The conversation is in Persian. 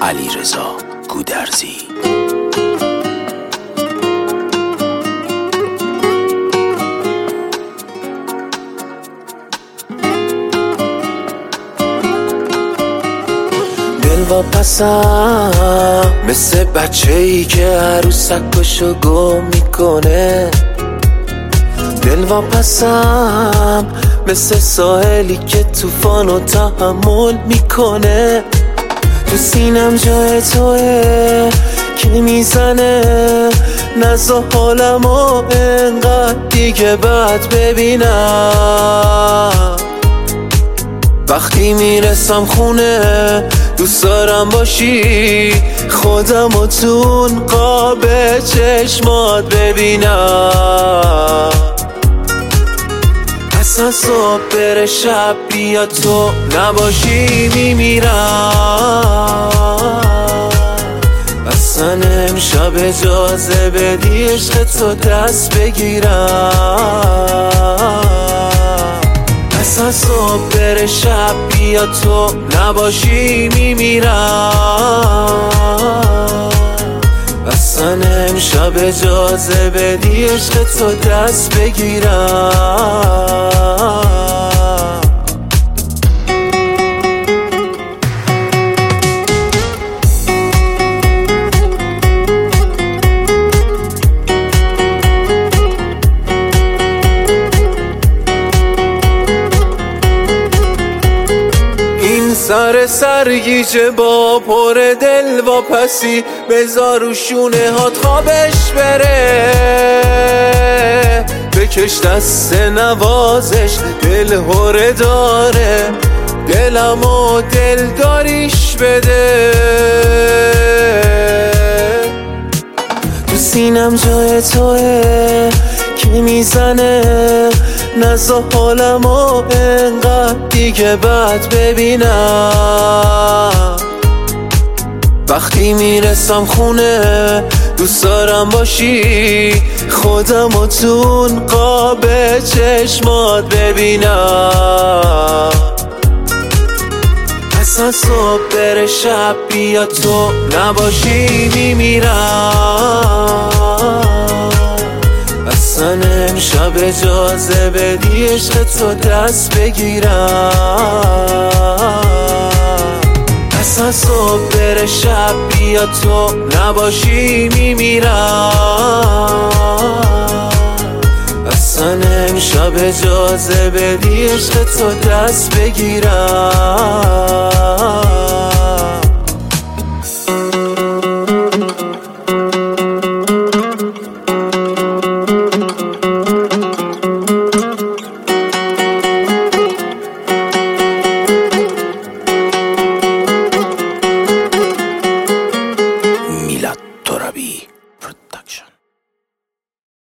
علیرضا گودرزی. دلواپسم مثل بچه‌ای که عروسکشو گم میکنه. دلواپسم مثل ساحلی که طوفانو تحمل میکنه. تو سینم جای توه که میزنه، نزا حالمو انقدر دیگه بد ببینم. وقتی میرسم خونه دوست دارم باشی، خودمو تون قاب چشمات ببینم. اصلا صبح بره شب بیا تو نباشی میمیرم. اصلا امشب اجازه بدی عشق تو دست بگیرم. اصلا صبح بره شب بیا تو نباشی میمیرم. اصلا امشب اجازه بدی عشق تو دست بگیرم. سر سرگیجه با پر دل واپسی، بذار رو شونه هات خوابش بره. بکش دست نوازش دل هره داره، دلمو دل داریش بده. تو سینم جای توه که میزنه، نزا حالمو انقدر دیگه بد ببینم. وقتی میرسم خونه دوست دارم باشی، خودمو تون قاب چشمات ببینم. اصلا صبح بره شب بیا تو نباشی میمیرم. اصلا امشب اجازه بدی عشق تو دست بگیرم. اصلا صبح بره شب بیا تو نباشی میمیرم. اصلا امشب اجازه بدی عشق تو دست بگیرم.